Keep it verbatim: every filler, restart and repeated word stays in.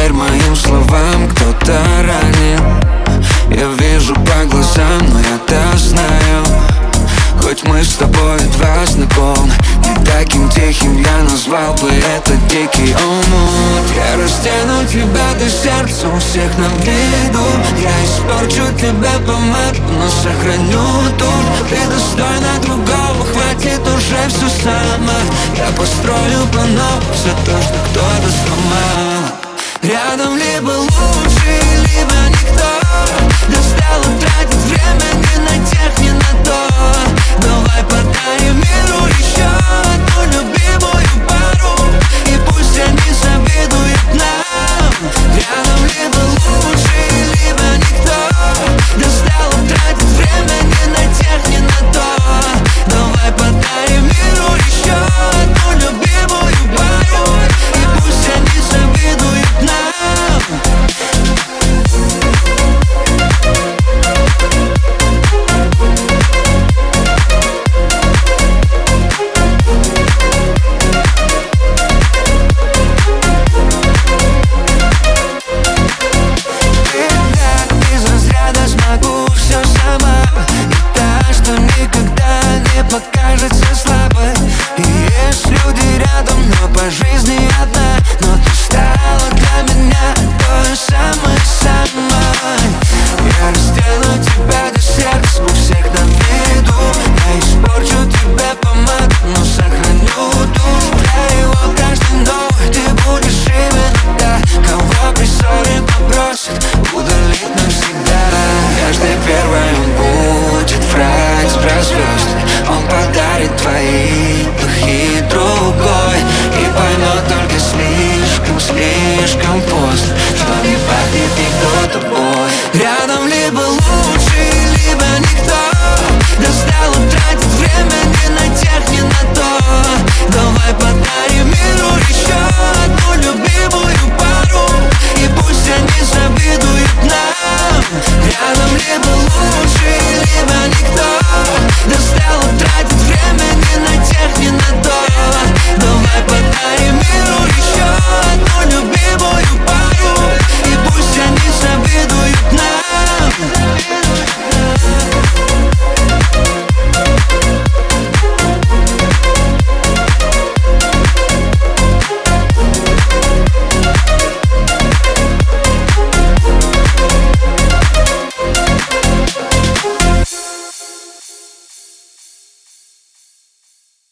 верь моим словам, кто-то ранен. Я вижу по глазам, но я-то знаю, хоть мы с тобой два знакомы, не таким тихим я назвал бы это дикий омут. Я растяну тебя до сердца у всех на виду. Я испорчу тебя помаду, но сохраню тут. Ты достойна другого, хватит уже все сама. Я построю по новому все то, что кто-то сломал. Рядом либо лучше,